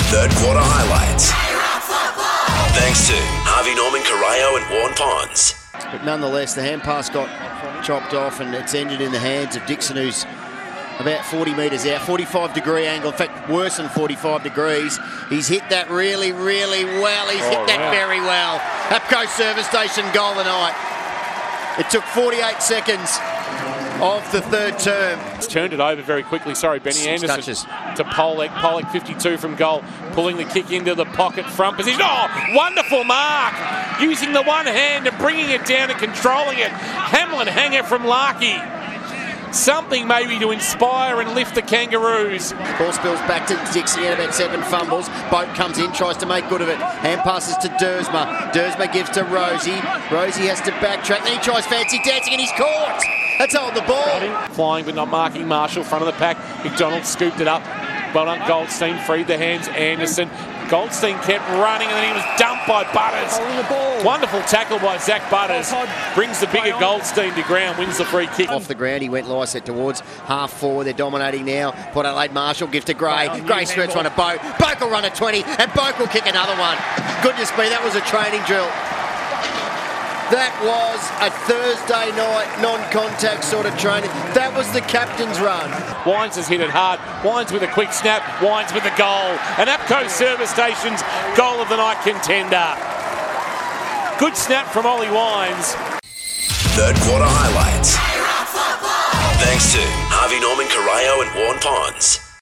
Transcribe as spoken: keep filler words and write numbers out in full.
Third quarter highlights. Thanks to Harvey Norman, Corayo and Warren Ponds. But nonetheless, the hand pass got chopped off and it's ended in the hands of Dixon, who's about forty metres out, forty-five degree angle, in fact worse than forty-five degrees. He's hit that really, really well. He's oh, hit that wow. very well. Apco Service Station goal of the night. It took forty-eight seconds of the third term. It's turned it over very quickly. Sorry, Benny Six Anderson touches. to Pollock. Pollock fifty-two from goal, pulling the kick into the pocket front position. Oh, wonderful mark. Using the one hand and bringing it down and controlling it. Hamlin hanger from Larkey. Something maybe to inspire and lift the Kangaroos. Ball spills back to Dixie at about seven fumbles. Boat comes in, tries to make good of it. Hand passes to Dersma. Dersma gives to Rosie. Rosie has to backtrack. Then he tries fancy dancing and he's caught. That's hold the ball. Flying but not marking Marshall, front of the pack. McDonald scooped it up. Well done, Goldstein freed the hands. Anderson. Goldstein kept running and then he was dumped by Butters. Wonderful tackle by Zach Butters. Brings the bigger Goldstein to ground, wins the free kick. Off the ground, he went Lyset towards half forward. They're dominating now. Port Adelaide Marshall gives to Gray. Gray skirts one to Boak. Boak will run at twenty and Boak will kick another one. Goodness me, that was a training drill. That was a Thursday night non-contact sort of training. That was the captain's run. Wines has hit it hard. Wines with a quick snap. Wines with a goal. And Apco Service Station's goal of the night contender. Good snap from Ollie Wines. Third quarter highlights. Thanks to Harvey Norman, Corayo and Warren Ponds.